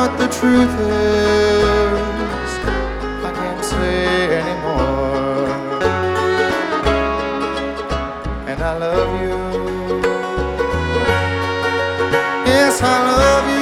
but the truth is I can't say anymore. And I love you. Yes, I love you.